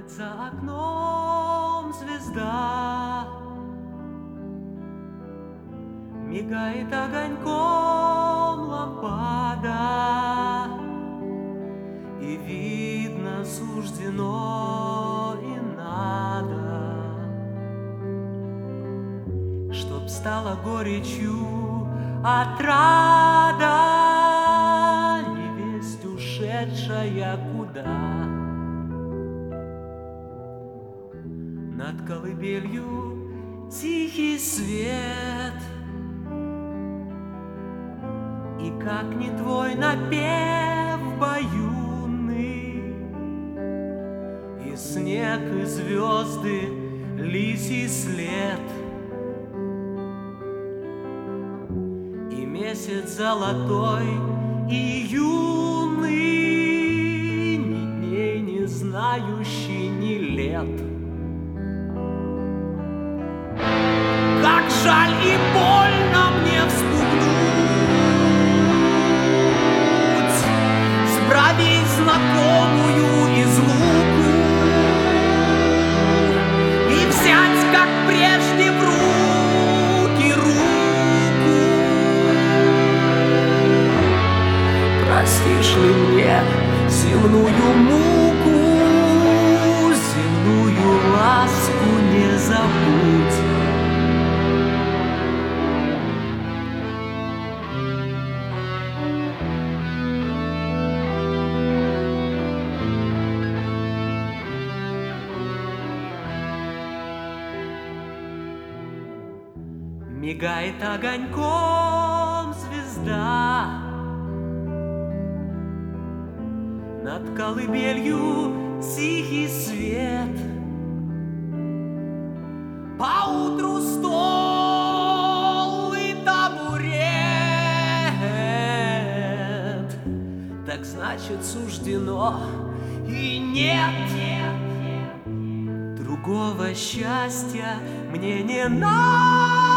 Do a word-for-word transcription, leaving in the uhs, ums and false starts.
За окном звезда мигает огоньком лампада, и видно суждено и надо, чтоб стала горечью отрада, невесть ушедшая куда. Над колыбелью тихий свет, и как не твой напев баюнный, и снег, и звезды, лисий след, и месяц золотой и юный, ни дней не знающий, ни лет. Как жаль и больно мне вспугнуть с бровей знакомую излуку и взять, как прежде, в руки руку. Простишь ли мне земную муку, земную ласку не забудь. Мигает огоньком звезда над колыбелью тихий свет. Поутру стол и табурет, так значит суждено, и нет другого счастья мне не надо.